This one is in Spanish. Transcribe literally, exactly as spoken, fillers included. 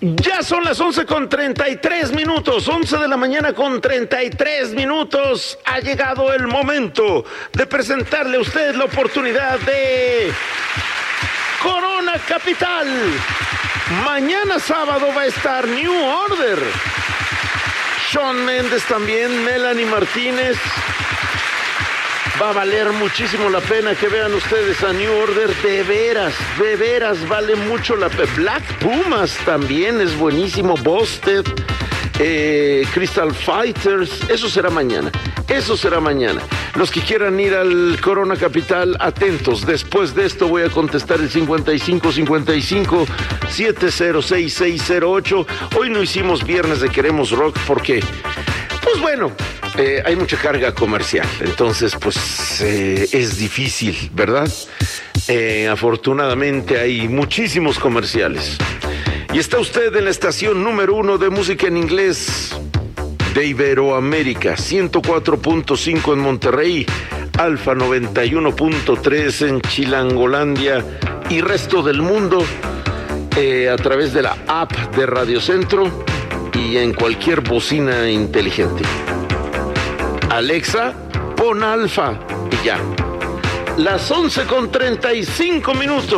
Ya son las once con treinta y tres minutos, once de la mañana con treinta y tres minutos. Ha llegado el momento de presentarle a usted la oportunidad de Corona Capital. Mañana sábado va a estar New Order. Shawn Mendes también, Melanie Martínez. Va a valer muchísimo la pena que vean ustedes a New Order. De veras, de veras vale mucho la pena. Black Pumas también es buenísimo. Busted, eh, Crystal Fighters. Eso será mañana. Eso será mañana. Los que quieran ir al Corona Capital, atentos. Después de esto voy a contestar el cincuenta y cinco cincuenta y cinco setenta seis seis cero ocho. Hoy no hicimos viernes de Queremos Rock porque, pues bueno, Eh, hay mucha carga comercial, entonces pues eh, es difícil, ¿verdad? Eh, afortunadamente hay muchísimos comerciales. Y está usted en la estación número uno de música en inglés de Iberoamérica, ciento cuatro punto cinco en Monterrey, Alfa noventa y uno punto tres en Chilangolandia y resto del mundo, eh, a través de la app de Radio Centro y en cualquier bocina inteligente. Alexa, pon Alfa y ya. Las once con treinta y cinco minutos.